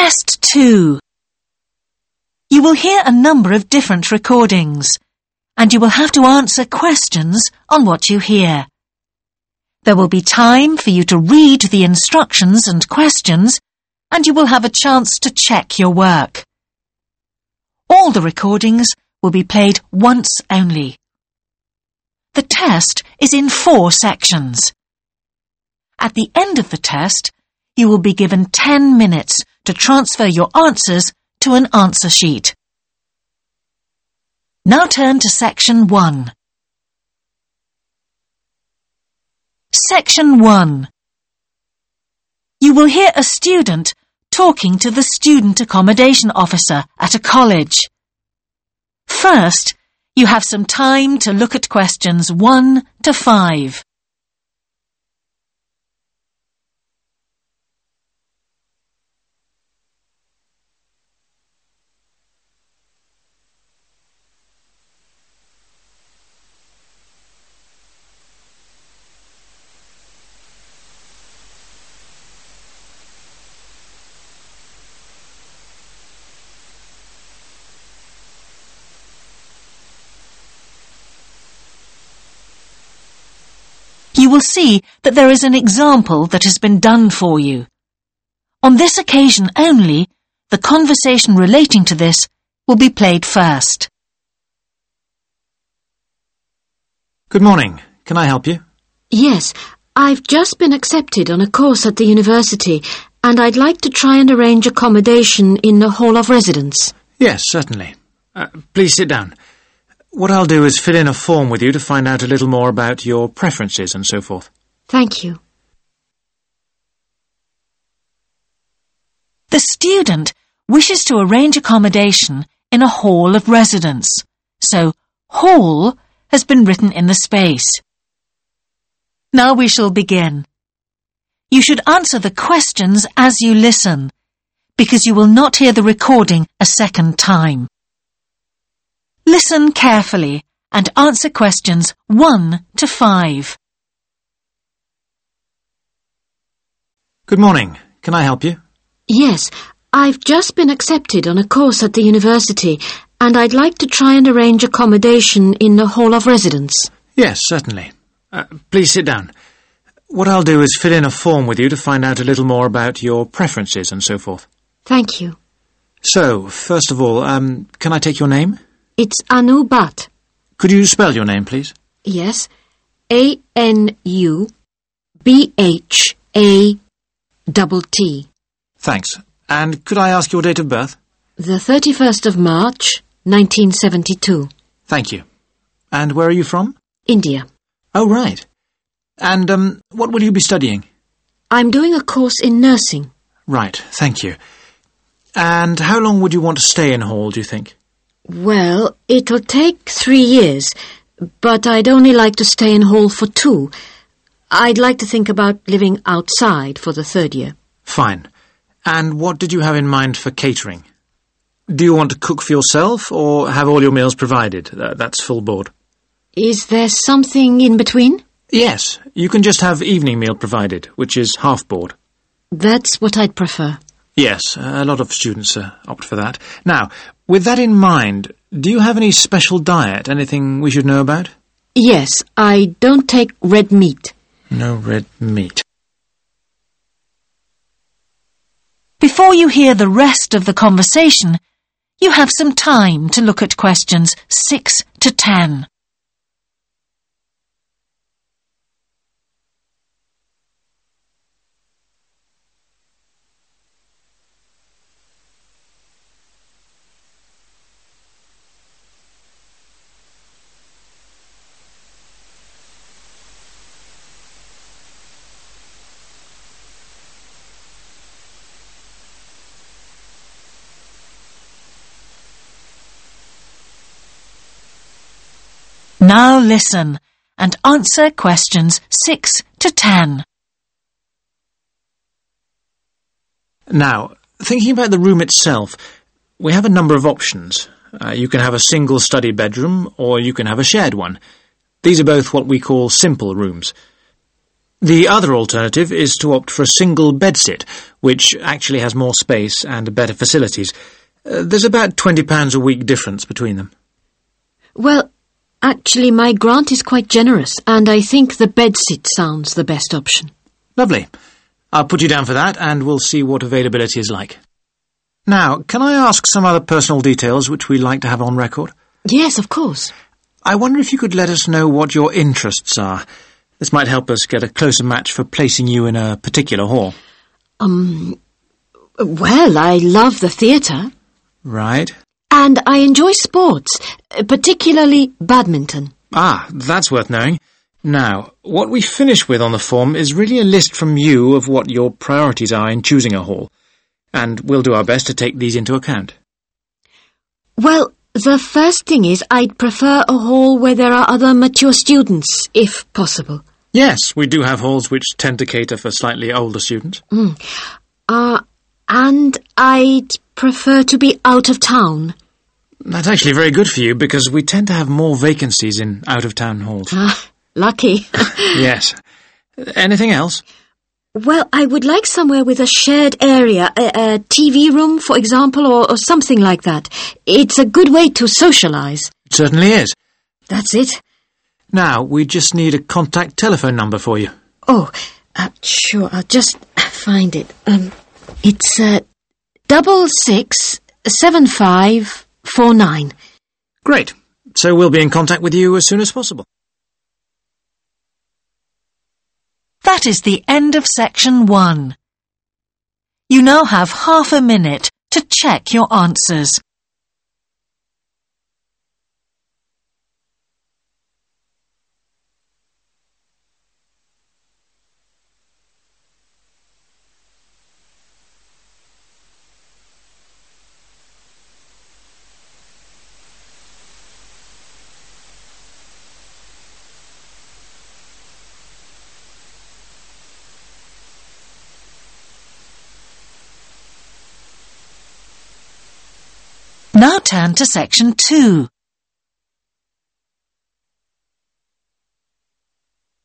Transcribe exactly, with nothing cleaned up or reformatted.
Test two. You will hear a number of different recordings, and you will have to answer questions on what you hear. There will be time for you to read the instructions and questions, and you will have a chance to check your work. All the recordings will be played once only. The test is in four sections. At the end of the test, you will be given ten minutes to transfer your answers to an answer sheet. Now turn to section one. Section one. You will hear a student talking to the student accommodation officer at a college. First, you have some time to look at questions one to five. You will see that there is an example that has been done for you. On this occasion only, the conversation relating to this will be played first. Good morning. Can I help you? Yes, I've just been accepted on a course at the university, and I'd like to try and arrange accommodation in the hall of residence. Yes, certainly. Uh, please sit down. What I'll do is fill in a form with you to find out a little more about your preferences and so forth. Thank you. The student wishes to arrange accommodation in a hall of residence, so hall has been written in the space. Now we shall begin. You should answer the questions as you listen, because you will not hear the recording a second time. Listen carefully and answer questions one to five. Good morning. Can I help you? Yes, I've just been accepted on a course at the university, and I'd like to try and arrange accommodation in the hall of residence. Yes, certainly. Uh, please sit down. What I'll do is fill in a form with you to find out a little more about your preferences and so forth. Thank you. So, first of all, um, can I take your name? It's Anu Bhatt. Could you spell your name, please? Yes. A N U B H A T T. Thanks. And could I ask your date of birth? The thirty-first of March, nineteen seventy-two. Thank you. And where are you from? India. Oh, right. And, um, what will you be studying? I'm doing a course in nursing. Right, thank you. And how long would you want to stay in hall, do you think? Well, it'll take three years, but I'd only like to stay in hall for two. I'd like to think about living outside for the third year. Fine. And what did you have in mind for catering? Do you want to cook for yourself or have all your meals provided? That's full board. Is there something in between? Yes, you can just have evening meal provided, which is half board. That's what I'd prefer. Yes, a lot of students uh, opt for that. Now, with that in mind, do you have any special diet, anything we should know about? Yes, I don't take red meat. No red meat. Before you hear the rest of the conversation, you have some time to look at questions six to ten. Now listen and answer questions six to ten. Now, thinking about the room itself, we have a number of options. Uh, you can have a single study bedroom or you can have a shared one. These are both what we call simple rooms. The other alternative is to opt for a single bedsit, which actually has more space and better facilities. Uh, there's about twenty pounds a week difference between them. Well, actually my grant is quite generous, and I think the bedsit sounds the best option. Lovely. I'll put you down for that, and we'll see what availability is like. Now, can I ask some other personal details which we like to have on record? Yes, of course. I wonder if you could let us know what your interests are. This might help us get a closer match for placing you in a particular hall. Um, well, I love the theatre. Right. And I enjoy sports, particularly badminton. Ah, that's worth knowing. Now, what we finish with on the form is really a list from you of what your priorities are in choosing a hall, and we'll do our best to take these into account. Well, the first thing is I'd prefer a hall where there are other mature students, if possible. Yes, we do have halls which tend to cater for slightly older students. Mm. Uh, and I'd prefer to be out of town. That's actually very good for you, because we tend to have more vacancies in out-of-town halls. Ah, lucky. Yes. Anything else? Well, I would like somewhere with a shared area, a, a T V room, for example, or, or something like that. It's a good way to socialise. It certainly is. That's it. Now, we just need a contact telephone number for you. Oh, uh, sure, I'll just find it. Um, it's uh, double six seven five four nine. Great. So we'll be in contact with you as soon as possible. That is the end of section one. You now have half a minute to check your answers. Now turn to section two.